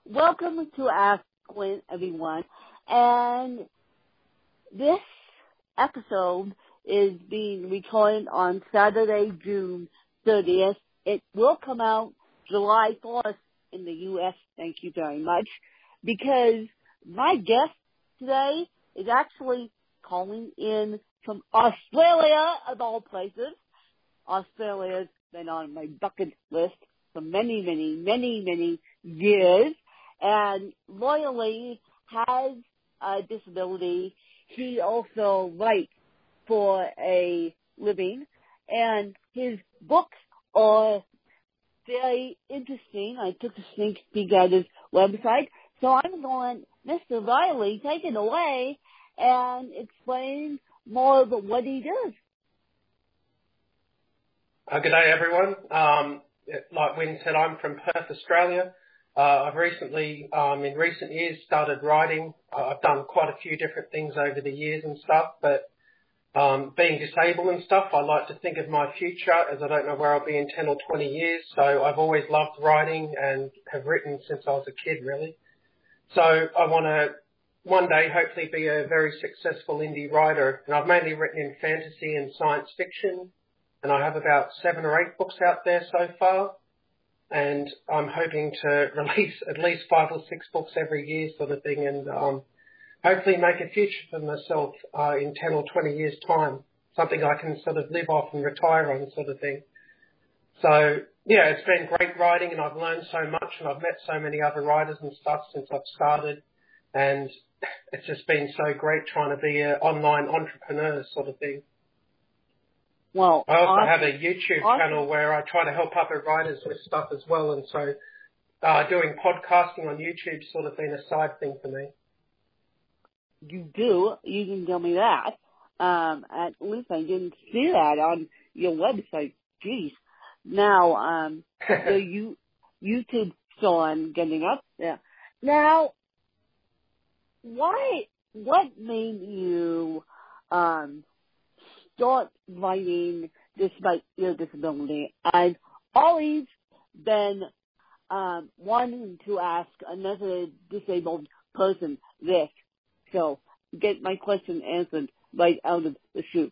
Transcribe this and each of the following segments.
Welcome to Ask Gwen, everyone. And this episode is being recorded on Saturday, June 30th. It will come out July 4th in the U.S. Thank you very much. Because my guest today is actually calling in from Australia, of all places. Australia's been on my bucket list for many, many, many, many years. And loyally has a disability. He also writes for a living, and his books are very interesting. I took a sneak peek at his website, so I'm going, Mr. Riley, take it away and explain more of what he does. Good day, everyone. Like Wynne said, I'm from Perth, Australia. I've recently, in recent years, started writing. I've done quite a few different things over the years and stuff, but being disabled and stuff, I like to think of my future as I don't know where I'll be in 10 or 20 years. So I've always loved writing and have written since I was a kid, really. So I want to one day hopefully be a very successful indie writer. And I've mainly written in fantasy and science fiction, and I have about 7 or 8 books out there so far. And I'm hoping to release at least 5 or 6 books every year sort of thing, and hopefully make a future for myself in 10 or 20 years' time, something I can sort of live off and retire on sort of thing. So, yeah, it's been great writing, and I've learned so much, and I've met so many other writers and stuff since I've started, and it's just been so great trying to be an online entrepreneur sort of thing. Well, I also have a YouTube channel where I try to help other writers with stuff as well, and so doing podcasting on YouTube sort of been a side thing for me. You do. You can tell me that. At least I didn't see that on your website. Jeez. Now, the YouTube still I'm getting up there. Now, what made you start writing despite your disability? I've always been wanting to ask another disabled person this, so get my question answered right out of the chute.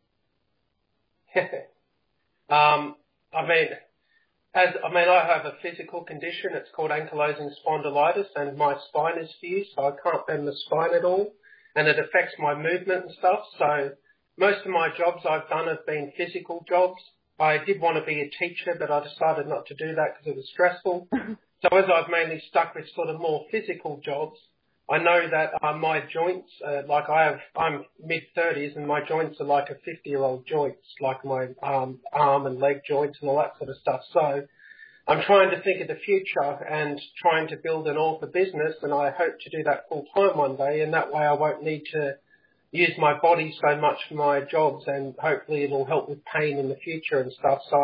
I have a physical condition. It's called ankylosing spondylitis, and my spine is fused, so I can't bend the spine at all, and it affects my movement and stuff. So most of my jobs I've done have been physical jobs. I did want to be a teacher, but I decided not to do that because it was stressful. So as I've mainly stuck with sort of more physical jobs, I know that my joints, I'm mid-30s, and my joints are like a 50-year-old joints, like my arm and leg joints and all that sort of stuff. So I'm trying to think of the future and trying to build an author business, and I hope to do that full-time one day, and that way I won't need to use my body so much for my jobs, and hopefully it'll help with pain in the future and stuff. So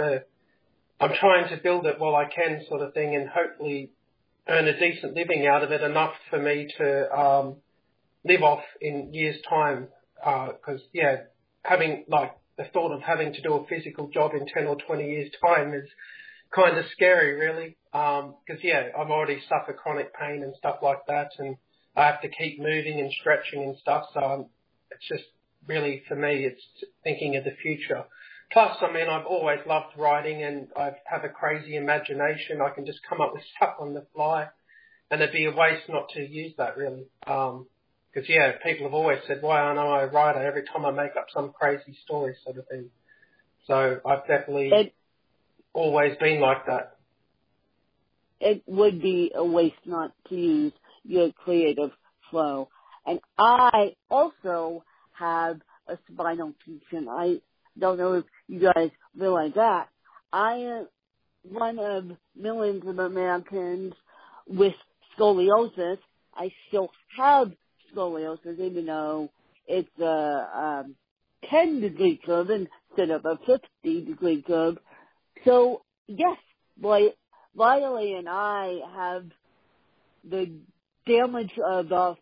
I'm trying to build it while I can sort of thing, and hopefully earn a decent living out of it, enough for me to live off in years' time. Because, having the thought of having to do a physical job in 10 or 20 years' time is kind of scary, really. Because, I've already suffered chronic pain and stuff like that, and I have to keep moving and stretching and stuff. So it's just really, for me, it's thinking of the future. Plus, I've always loved writing, and I have a crazy imagination. I can just come up with stuff on the fly, and it'd be a waste not to use that, really. Because, people have always said, why aren't I a writer every time I make up some crazy story sort of thing. So I've definitely always been like that. It would be a waste not to use your creative flow. And I also have a spinal fusion. I don't know if you guys realize that. I am one of millions of Americans with scoliosis. I still have scoliosis, even though it's a 10-degree curve instead of a 50-degree curve. So, yes, Riley and I have the damage of,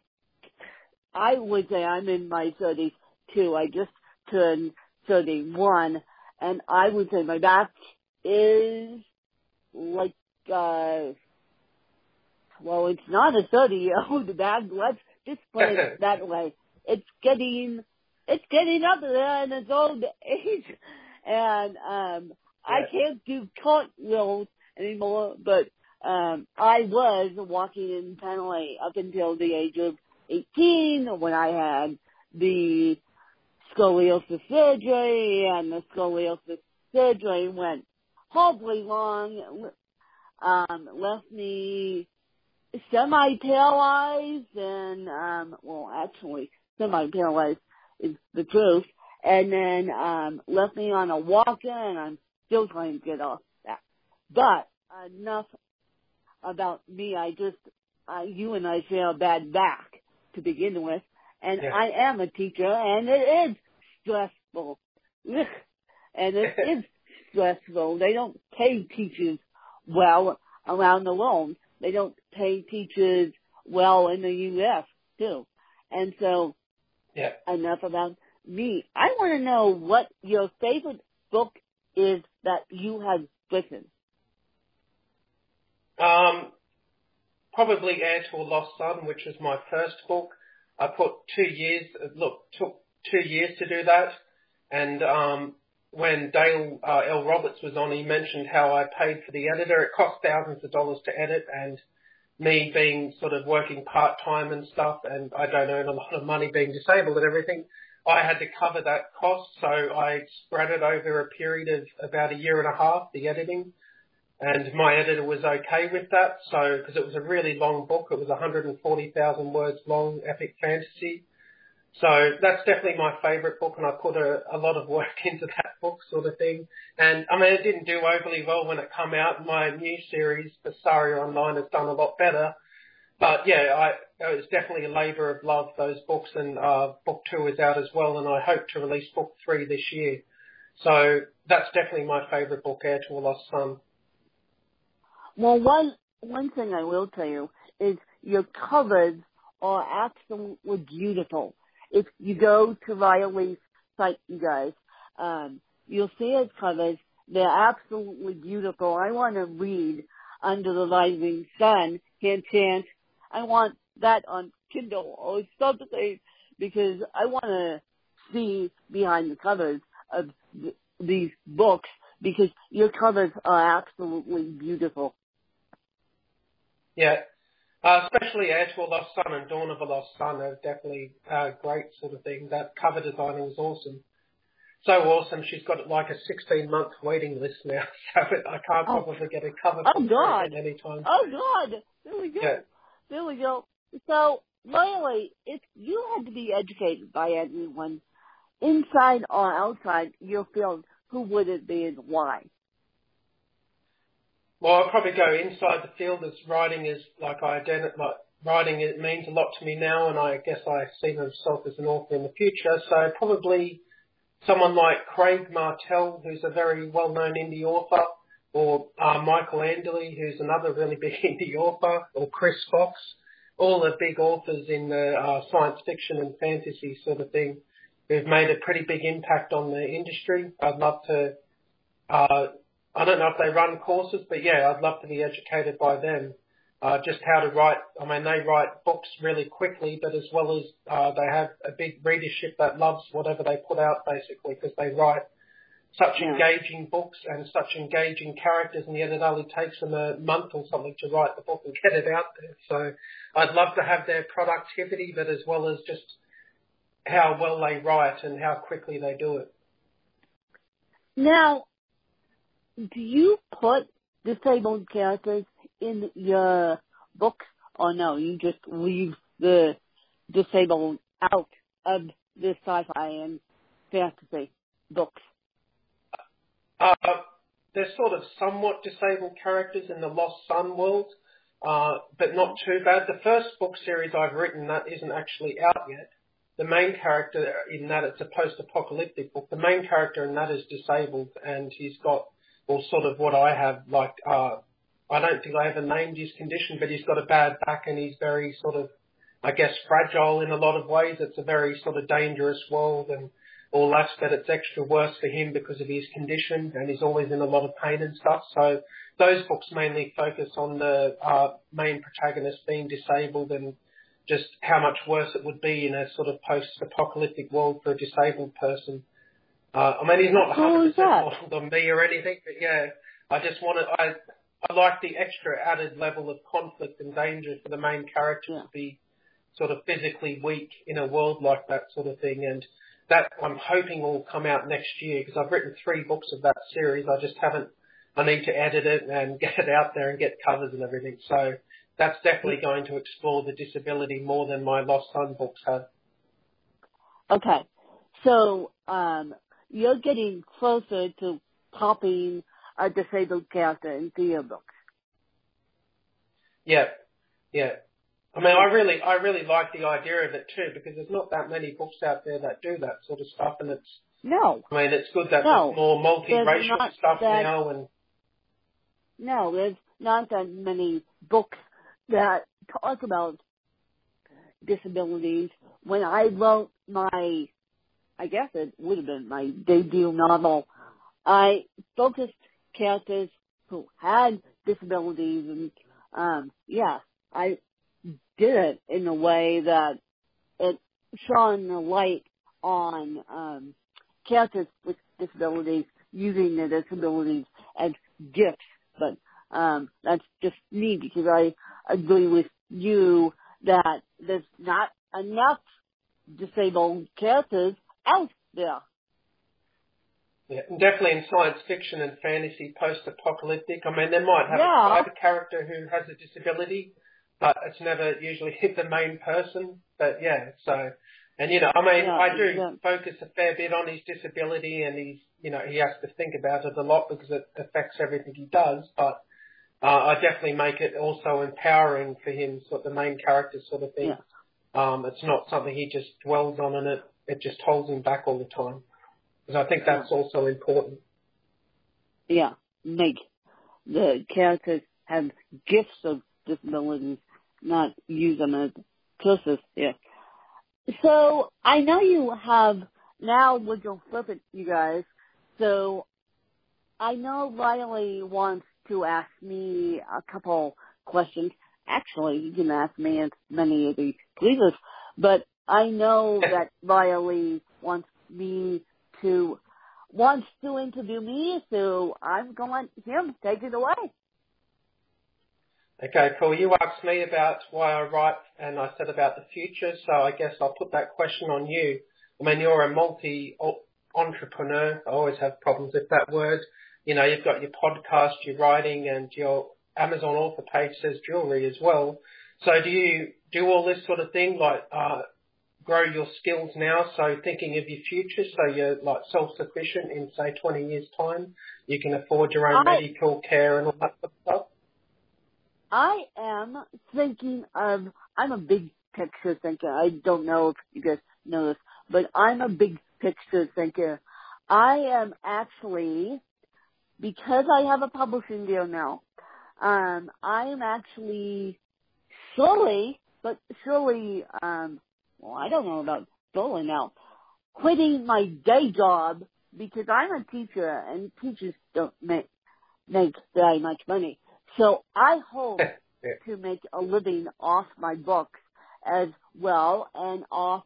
I would say I'm in my 30s too. I just turned 31, and I would say my back is like well, it's not a 30-year-old bag. Let's just put it that way. It's getting up there in its old age, and I can't do cartwheels anymore. But I was walking independently up until the age of 18 when I had the scoliosis surgery, and the scoliosis surgery went horribly long, left me semi-paralyzed, and, well, actually, semi-paralyzed is the truth, and then left me on a walker, and I'm still trying to get off that. But enough about me. You and I share a bad back to begin with, and I am a teacher, and it is stressful. Ugh. And it is stressful. They don't pay teachers well around the world. They don't pay teachers well in the U.S. too. And so, enough about me. I want to know what your favorite book is that you have written. Probably Heir to a Lost Son, which was my first book. I put 2 years. Took 2 years to do that, and when Dale L. Roberts was on, he mentioned how I paid for the editor. It cost thousands of dollars to edit, and me being sort of working part-time and stuff, and I don't earn a lot of money being disabled and everything, I had to cover that cost, so I spread it over a period of about 1.5 years, the editing, and my editor was okay with that, so, because it was a really long book. It was 140,000 words long, epic fantasy. So that's definitely my favourite book, and I put a lot of work into that book sort of thing. And, I mean, it didn't do overly well when it came out. My new series, Saria Online, has done a lot better. But, yeah, it was definitely a labour of love, those books, and book 2 is out as well, and I hope to release book 3 this year. So that's definitely my favourite book, Heir to a Lost Son. Well, one thing I will tell you is your covers are absolutely beautiful. If you go to Riley's site, you guys, you'll see his covers. They're absolutely beautiful. I want to read Under the Rising Sun, hint, hint. I want that on Kindle or something, because I want to see behind the covers of these books, because your covers are absolutely beautiful. Yeah. Especially Heir to a Lost Son and Dawn of a Lost Son are definitely great sort of thing. That cover designing was awesome. So awesome. She's got like a 16-month waiting list now, so I can't probably get a cover for at any time. Oh, God. There we go. Yeah. There we go. So, Riley, if you had to be educated by anyone, inside or outside your field, who would it be and why? Well, I'll probably go inside the field, as writing is writing, it means a lot to me now, and I guess I see myself as an author in the future. So probably someone like Craig Martell, who's a very well-known indie author, or Michael Anderle, who's another really big indie author, or Chris Fox, all the big authors in the science fiction and fantasy sort of thing, who've made a pretty big impact on the industry. I'd love to I don't know if they run courses, but yeah, I'd love to be educated by them. Just how to write. I mean, they write books really quickly, but as well as they have a big readership that loves whatever they put out, basically, because they write such engaging books and such engaging characters, and yet it only takes them a month or something to write the book and get it out there. So I'd love to have their productivity, but as well as just how well they write and how quickly they do it. Now, do you put disabled characters in your books, or no, you just leave the disabled out of the sci-fi and fantasy books? There's sort of somewhat disabled characters in the Lost Son world, but not too bad. The first book series I've written that isn't actually out yet. The main character in that, it's a post-apocalyptic book. The main character in that is disabled, and he's got, well, sort of what I have, like, I don't think I ever named his condition, but he's got a bad back and he's very sort of, I guess, fragile in a lot of ways. It's a very sort of dangerous world, and or less, but it's extra worse for him because of his condition, and he's always in a lot of pain and stuff. So those books mainly focus on the main protagonist being disabled and just how much worse it would be in a sort of post-apocalyptic world for a disabled person. I mean, he's not 100% modeled on me or anything, but yeah, I just wanted, I like the extra added level of conflict and danger for the main character to be sort of physically weak in a world like that sort of thing. And that I'm hoping will come out next year because I've written 3 books of that series. I just haven't, I need to edit it and get it out there and get covers and everything. So that's definitely going to explore the disability more than my Lost Son books have. Okay. So, you're getting closer to topping a disabled character in your books. Yeah. Yeah. I mean, I really like the idea of it too, because there's not that many books out there that do that sort of stuff, and it's. No. I mean, it's good that there's more multiracial stuff now, and. No, there's not that many books that talk about disabilities. When I wrote I guess it would have been my debut novel, I focused characters who had disabilities, and I did it in a way that it shone the light on characters with disabilities using their disabilities as gifts. But that's just me, because I agree with you that there's not enough disabled characters out there. Yeah, and definitely in science fiction and fantasy post-apocalyptic. I mean, they might have a private character who has a disability, but it's never usually the main person. But yeah, so, and I mean, I do focus a fair bit on his disability, and he has to think about it a lot because it affects everything he does. But I definitely make it also empowering for him, sort of the main character sort of thing. Yeah. It's not something he just dwells on, and it just holds him back all the time. Because I think that's also important. Yeah, make the characters have gifts of disabilities, not use them as curses. Yeah. So I know you have now. We're gonna flip it, you guys. So I know Riley wants to ask me a couple questions. Actually, you can ask me as many as you please, but I know that Riley wants to interview me, so I'm going to let him take it away. Okay, cool. You asked me about why I write, and I said about the future, so I guess I'll put that question on you. I mean, you're a multi-entrepreneur. I always have problems with that word. You've got your podcast, your writing, and your Amazon author page says jewelry as well. So do you do all this sort of thing, like grow your skills now, so thinking of your future, so you're like self-sufficient in, say, 20 years' time, you can afford your own medical care and all that sort of stuff? I am thinking of, I'm a big picture thinker. I don't know if you guys know this, but I'm a big picture thinker. I am actually, because I have a publishing deal now, I am actually slowly, well, I don't know about slowly now, quitting my day job, because I'm a teacher and teachers don't make very much money. So I hope to make a living off my books as well, and off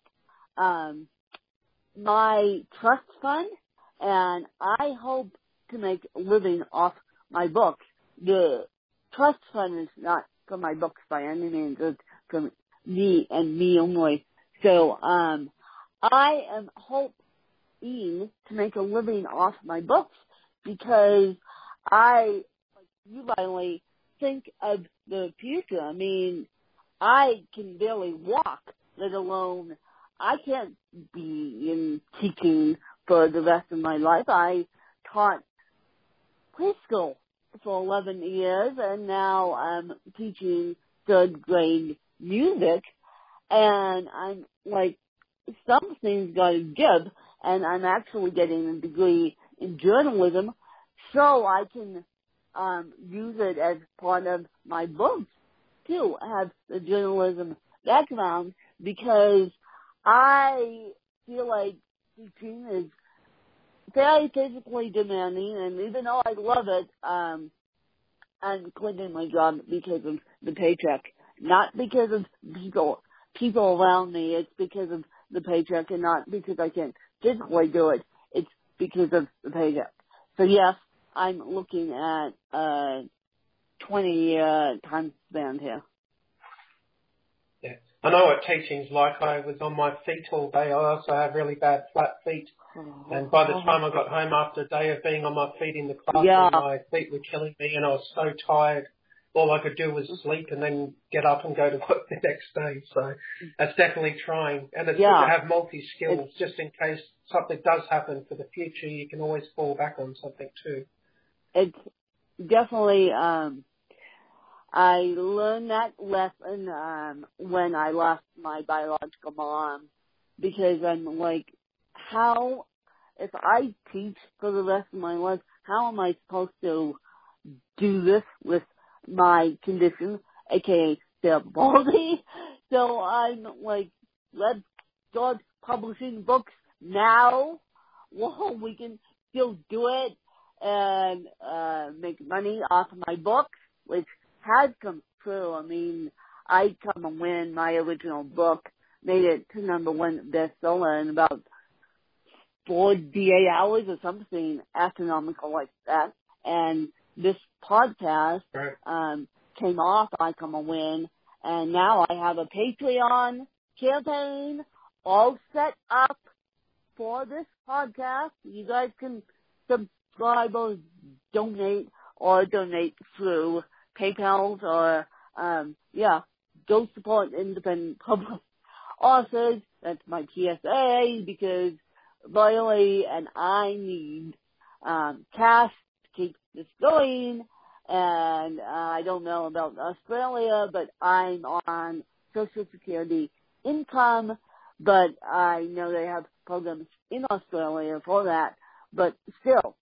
my trust fund, and I hope to make a living off my books. The trust fund is not for my books by any means, it's for me and me only. So I am hoping to make a living off my books, because I, like you, Riley, think of the future. I mean, I can barely walk, let alone I can't be in teaching for the rest of my life. I taught preschool for 11 years, and now I'm teaching third grade music, and I'm like, something's got to give, and I'm actually getting a degree in journalism, so I can use it as part of my books too, have the journalism background, because I feel like teaching is very physically demanding, and even though I love it, I'm quitting my job because of the paycheck, not because of people around me. It's because of the paycheck, and not because I can't physically do it. It's because of the paycheck. So yes, I'm looking at 20 time span here. Yeah. I know what teaching's like. I was on my feet all day. I also have really bad flat feet. And by the time I got home after a day of being on my feet in the classroom, my feet were killing me and I was so tired. All I could do was sleep and then get up and go to work the next day. So that's definitely trying. And it's good to have multi-skills just in case something does happen for the future. You can always fall back on something too. It's definitely, I learned that lesson when I lost my biological mom, because I'm like, if I teach for the rest of my life, how am I supposed to do this with my condition, aka cerebral palsy? So I'm like, let's start publishing books now while we can still do it and make money off of my books, which has come true. I mean, I Come and Win, my original book, made it to #1 bestseller in about 48 hours or something astronomical like that. And this podcast came off I Come and Win, and now I have a Patreon campaign all set up for this podcast. You guys can subscribe or donate through PayPal or, go support independent public authors. That's my PSA, because Riley and I need cash to keep this going. And I don't know about Australia, but I'm on Social Security income, but I know they have programs in Australia for that, but still.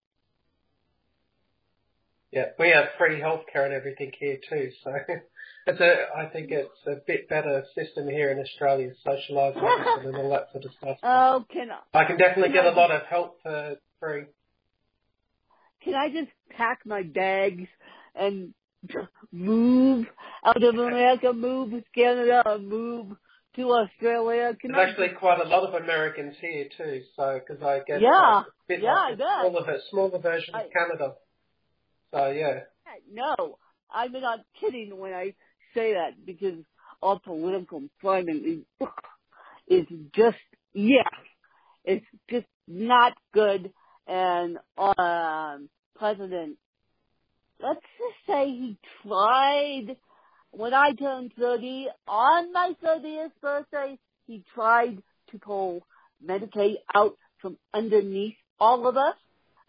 Yeah, we have free healthcare and everything here too, so I think it's a bit better system here in Australia, socialised medicine and all that sort of stuff. Oh, I can definitely get a lot of help for free. Can I just pack my bags and move out of America, move to Canada, and move to Australia? There's actually quite a lot of Americans here too, so because I guess a smaller version of Canada. So yeah. No, I'm not kidding when I say that, because our political climate is just it's just not good. And president, let's just say he tried, when I turned 30, on my 30th birthday, he tried to pull Medicaid out from underneath all of us.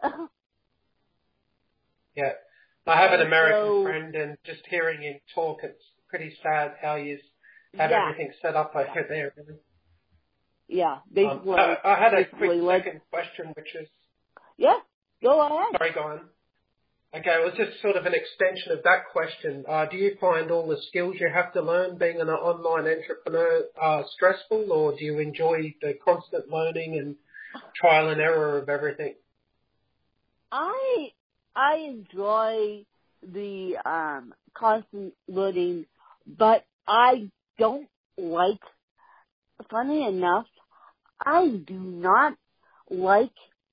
Yeah. I have an American friend, and just hearing him talk, it's pretty sad how you have everything set up over there, really. Yeah, basically. I had a quick second question, which is... Yeah, go ahead. Sorry, go on. Okay, it was just sort of an extension of that question. Do you find all the skills you have to learn being an online entrepreneur stressful, or do you enjoy the constant learning and trial and error of everything? I enjoy the constant learning, but I don't like, funny enough, I do not like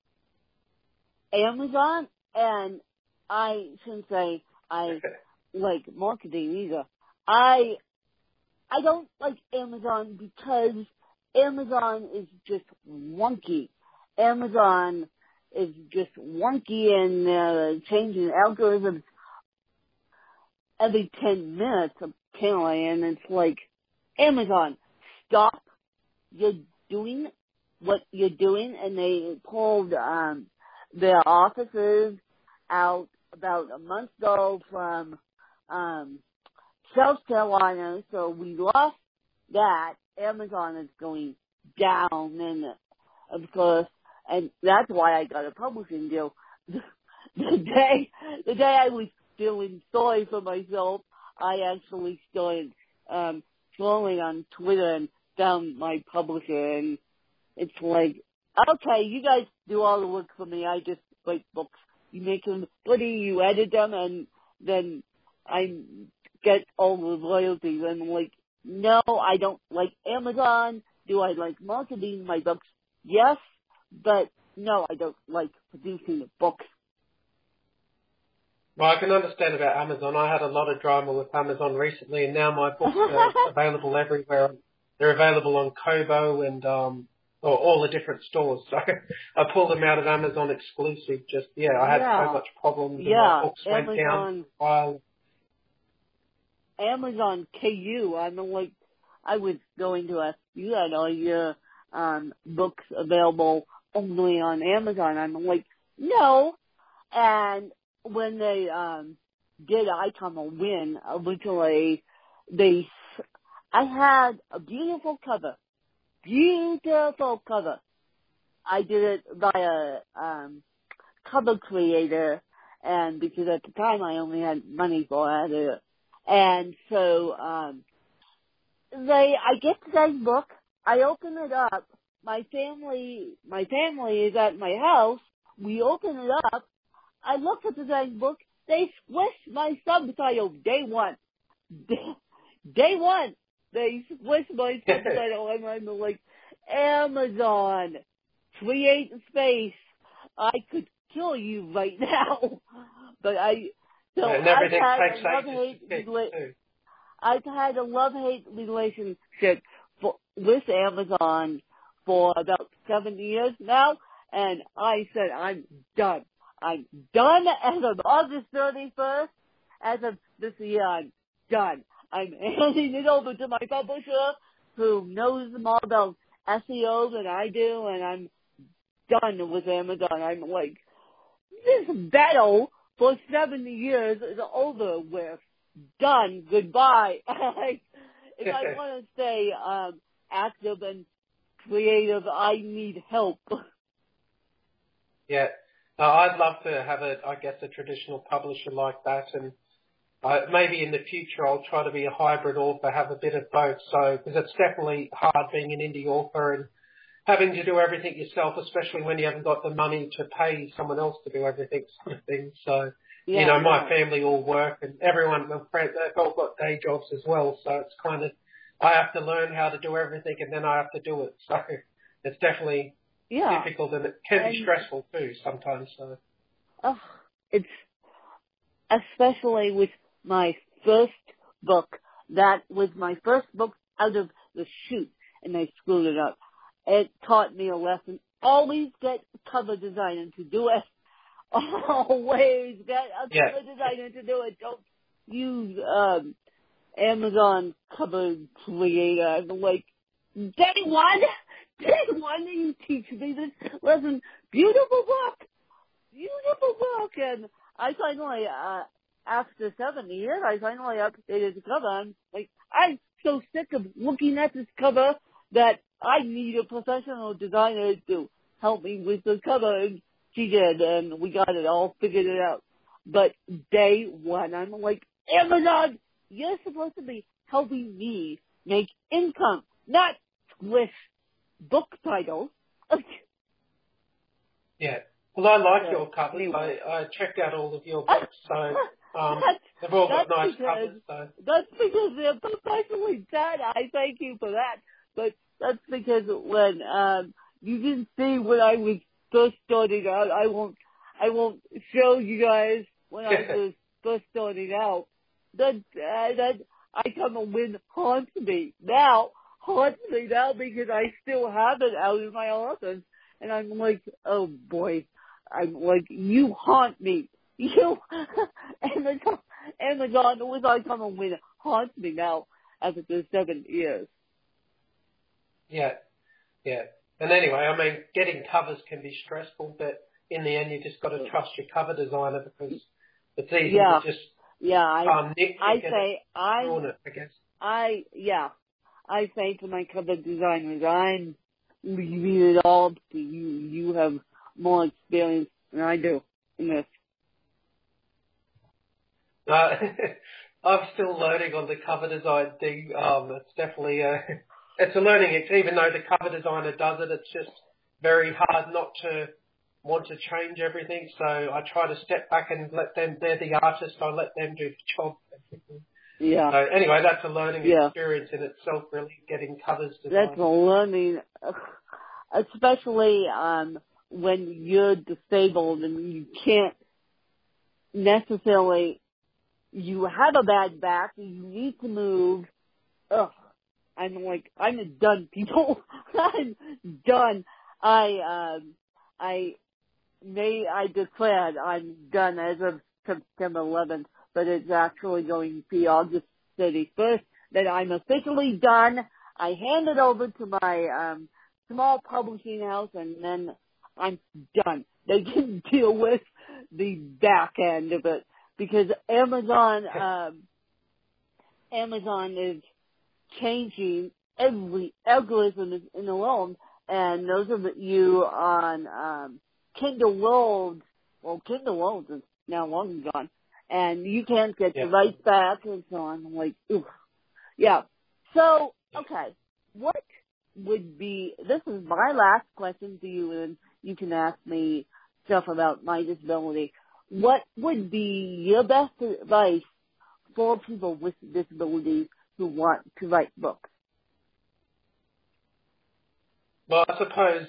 Amazon, and I shouldn't say I like marketing either. I don't like Amazon because Amazon is just wonky. Amazon is just wonky and changing algorithms every 10 minutes, apparently, and it's like, Amazon, stop, you're doing what you're doing. And they pulled their offices out about a month ago from South Carolina, so we lost that. Amazon is going down, and of course, and that's why I got a publishing deal. The day I was feeling sorry for myself, I actually started scrolling on Twitter and found my publisher, and it's like, Okay, you guys do all the work for me. I just write books. You make them pretty, you edit them, and then I get all the royalties. And I'm like, no, I don't like Amazon. Do I like marketing my books? Yes, but no, I don't like producing the books. Well, I can understand about Amazon. I had a lot of drama with Amazon recently, and now my books are available everywhere. They're available on Kobo and or all the different stores. So I pulled them out of Amazon exclusive. I had so much problems, and my books went down. Amazon KU. I'm like, I was going to ask you that all your books available only on Amazon. I'm like, no. And when they did I Come a Win, originally I had a beautiful cover. I did it via cover creator, and because at the time I only had money for it, and so I get the book, I open it up. My family is at my house. We open it up. I look at the dang book. They squished my subtitle day one. Day one. They squished my subtitle, and I'm like, Amazon, create space. I could kill you right now. But and everything takes ages to fix too. I've had a love-hate relationship with Amazon for about 7 years now, and I said, I'm done. I'm done as of August 31st. As of this year, I'm done. I'm handing it over to my publisher who knows more about SEO than I do, and I'm done with Amazon. I'm like, this battle for 70 years is over with. Done. Goodbye. If I want to stay active and creative, I need help. Yeah. I'd love to have a traditional publisher like that, and maybe in the future I'll try to be a hybrid author, have a bit of both. So, because it's definitely hard being an indie author and having to do everything yourself, especially when you haven't got the money to pay someone else to do everything, sort of thing. So, my family all work, and everyone, my friends, they've all got day jobs as well. So it's kind of, I have to learn how to do everything, and then I have to do it. So it's definitely difficult, and it can be stressful too sometimes. So, it's especially with my first book. That was my first book out of the chute, and I screwed it up. It taught me a lesson. Always get a cover designer to do it. Always get a cover designer to do it. Don't use Amazon cover creator. I'm like, day one, you teach me this lesson. Beautiful book. And I finally, after 7 years, I finally updated the cover. I'm like, I'm so sick of looking at this cover that I need a professional designer to help me with the cover. And she did, and we got it all figured it out. But day one, I'm like, Amazon, you're supposed to be helping me make income, not squish book titles. Yeah. Well, I like your covers. Anyway. I checked out all of your books, so they've all got nice covers. So. That's because they're professionally done. I thank you for that. But that's because when you didn't see when I was first starting out, I won't show you guys when I was first starting out. That I Come a Win haunts me now because I still have it out in my office, and I'm like, oh boy, I'm like, you haunt me. You Amazon with I Come a Win haunts me now after 7 years. Yeah. And anyway, I mean, getting covers can be stressful, but in the end, you just got to trust your cover designer because it's easy to just I say to my cover designers, I'm leaving it all to you. You have more experience than I do in this. I'm still learning on the cover design thing. It's definitely it's a learning. Even though the cover designer does it, it's just very hard not to want to change everything. So I try to step back and let them, they're the artist, I let them do the job. Yeah. So anyway, that's a learning experience in itself, really, getting covers designed. That's a learning, especially when you're disabled and you can't necessarily, you have a bad back, you need to move. Ugh. I'm done, people. I'm done. I declared I'm done as of September 11th, but it's actually going to be August 31st that I'm officially done. I hand it over to my small publishing house, and then I'm done. They can deal with the back end of it because Amazon is changing every algorithm in the world, and those of you on Kindle World, well, Kindle World is now long gone, and you can't get the rights back and so on. I'm like, oof. Yeah. So, okay, what would be, this is my last question to you, and you can ask me stuff about my disability. What would be your best advice for people with disabilities who want to write books? Well, I suppose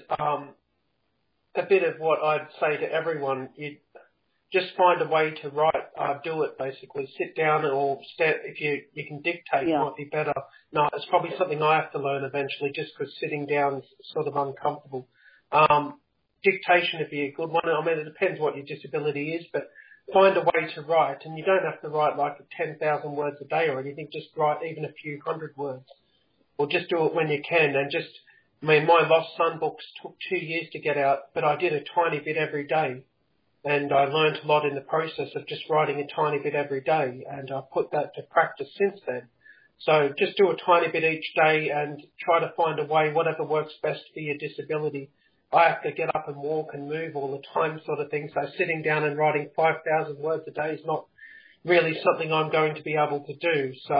a bit of what I'd say to everyone, you just find a way to write, do it basically. Sit down or if you can dictate might be better. No, it's probably something I have to learn eventually just because sitting down is sort of uncomfortable. Dictation would be a good one. I mean, it depends what your disability is, but find a way to write, and you don't have to write like 10,000 words a day or anything. Just write even a few hundred words, or just do it when you can. And just, I mean, my Lost Son books took 2 years to get out, but I did a tiny bit every day, and I learned a lot in the process of just writing a tiny bit every day, and I've put that to practice since then. So just do a tiny bit each day and try to find a way, whatever works best for your disability. I have to get up and walk and move all the time sort of thing, so sitting down and writing 5,000 words a day is not really something I'm going to be able to do. So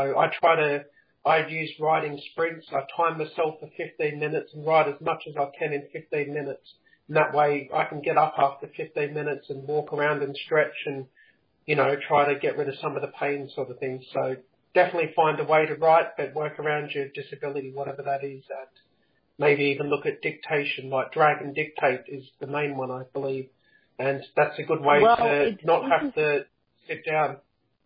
I use writing sprints. I time myself for 15 minutes and write as much as I can in 15 minutes. And that way I can get up after 15 minutes and walk around and stretch and, try to get rid of some of the pain sort of thing. So definitely find a way to write, but work around your disability, whatever that is, and maybe even look at dictation, like Drag and Dictate is the main one, I believe. And that's a good way to not have to sit down.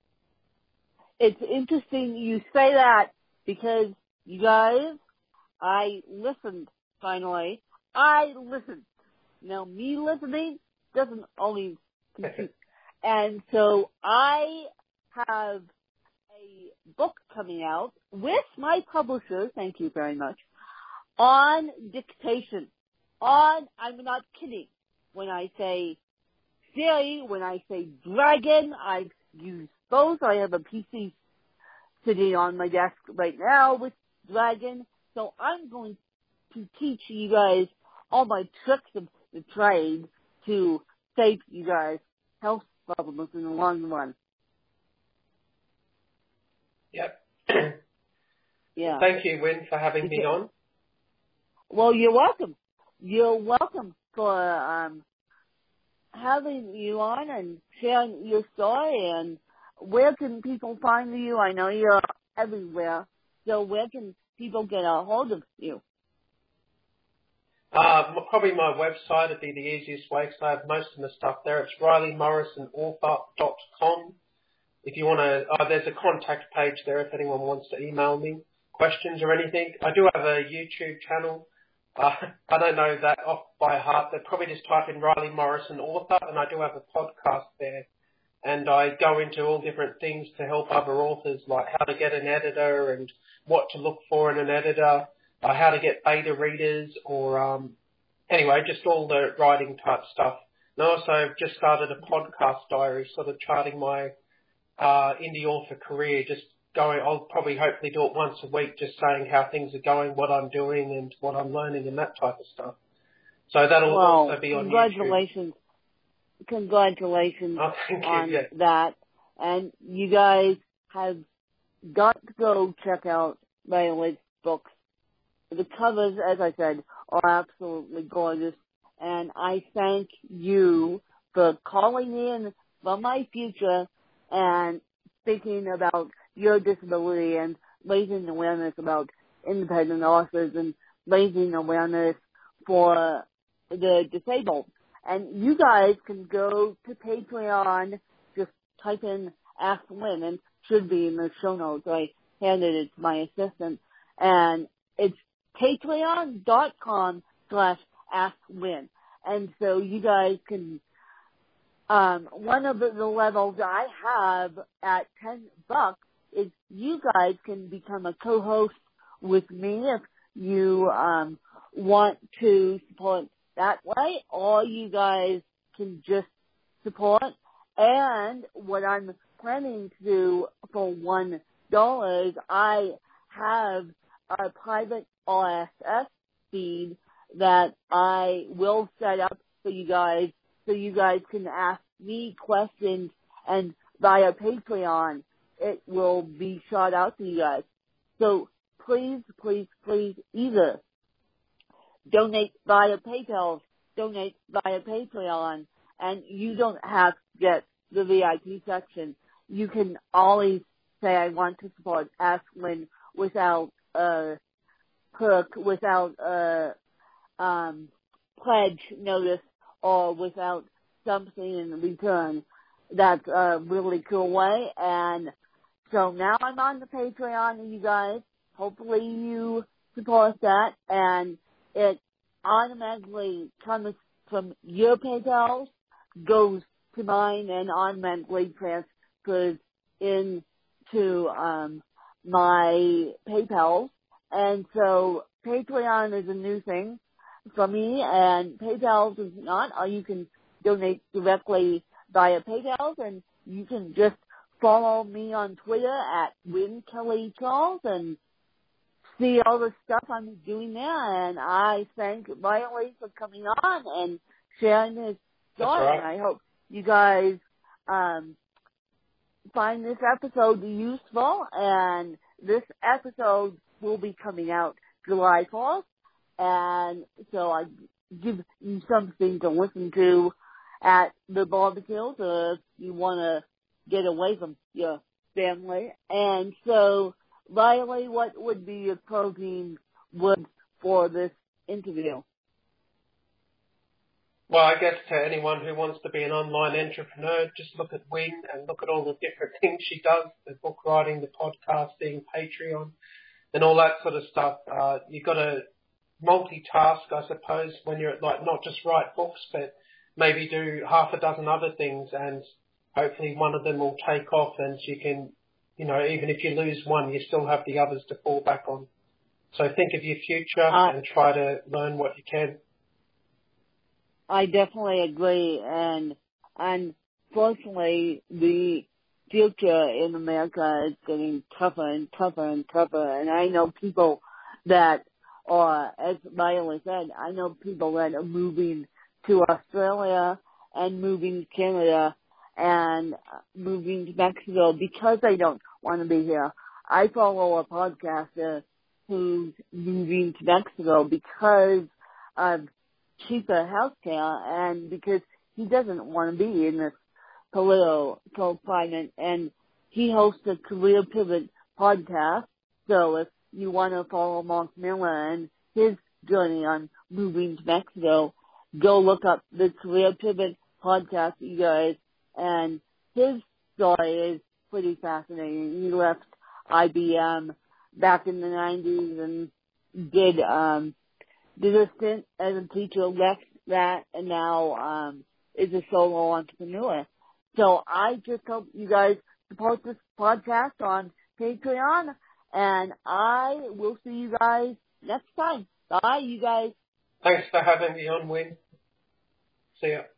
It's interesting you say that because, you guys, I listened, finally. I listened. Now, me listening doesn't always compute. And so I have a book coming out with my publisher, thank you very much, on dictation. I'm not kidding. When I say Siri, when I say Dragon, I've used both. I have a PC sitting on my desk right now with Dragon. So I'm going to teach you guys all my tricks of the trade to save you guys health problems in the long run. Yep. Yeah. Thank you, Wynn, for having me on. Well, you're welcome. You're welcome for having you on and sharing your story. And where can people find you? I know you're everywhere. So where can people get a hold of you? Probably my website would be the easiest way because I have most of the stuff there. It's RileyMorrisonAuthor.com. If you want to, there's a contact page there if anyone wants to email me questions or anything. I do have a YouTube channel. I don't know that off by heart. They'd probably just type in Riley Morrison Author, and I do have a podcast there. And I go into all different things to help other authors, like how to get an editor and what to look for in an editor, how to get beta readers, or anyway, just all the writing type stuff. And I also just started a podcast diary, sort of charting my indie author career, just going, I'll probably hopefully do it once a week, just saying how things are going, what I'm doing and what I'm learning and that type of stuff. So that'll also be on YouTube. Congratulations on that. And you guys have got to go check out Riley's books. the covers, as I said, are absolutely gorgeous. And I thank you for calling in from my future and thinking about your disability and raising awareness about independent authors and raising awareness for the disabled. And you guys can go to Patreon, just type in Ask Lynn, and should be in the show notes. I handed it to my assistant. And it's patreon.com/AskLynn. And so you guys can, one of the levels I have at $10 is you guys can become a co-host with me if you want to support that way, or you guys can just support. And what I'm planning to do for $1 is I have a private RSS feed that I will set up for you guys so you guys can ask me questions, and via Patreon it will be shot out to you guys. So please, please, please either donate via PayPal, donate via Patreon, and you don't have to get the VIP section. You can always say, I want to support Ask Lynn without perk, without pledge notice, or without something in return. That's a really cool way. And so now I'm on the Patreon, you guys. Hopefully you support that, and it automatically comes from your PayPal, goes to mine, and automatically transfers into my PayPal. And so Patreon is a new thing for me, and PayPal is not. Or you can donate directly via PayPal, and you can just follow me on Twitter at WinKellyCharles and see all the stuff I'm doing there. And I thank Riley for coming on and sharing his story. Right. And I hope you guys find this episode useful. And this episode will be coming out July 4th. And so I give you something to listen to at the barbecues, or if you want to get away from your family. And so, Riley, what would be your closing words for this interview? Well, I guess to anyone who wants to be an online entrepreneur, just look at Wing and look at all the different things she does, the book writing, the podcasting, Patreon, and all that sort of stuff. You've got to multitask, I suppose, when you're like not just write books, but maybe do half a dozen other things, and hopefully one of them will take off, and you can, even if you lose one, you still have the others to fall back on. So think of your future and try to learn what you can. I definitely agree, and unfortunately, the future in America is getting tougher and tougher and tougher, and I know people that are, as Riley said, I know people that are moving to Australia and moving to Canada and moving to Mexico because they don't want to be here. I follow a podcaster who's moving to Mexico because of cheaper healthcare and because he doesn't want to be in this political climate. And he hosts a Career Pivot podcast. So if you want to follow Mark Miller and his journey on moving to Mexico, go look up the Career Pivot podcast, you guys. And his story is pretty fascinating. He left IBM back in the 90s and did a stint as a teacher, left that, and now is a solo entrepreneur. So I just hope you guys support this podcast on Patreon, and I will see you guys next time. Bye, you guys. Thanks for having me on, Wing. See ya.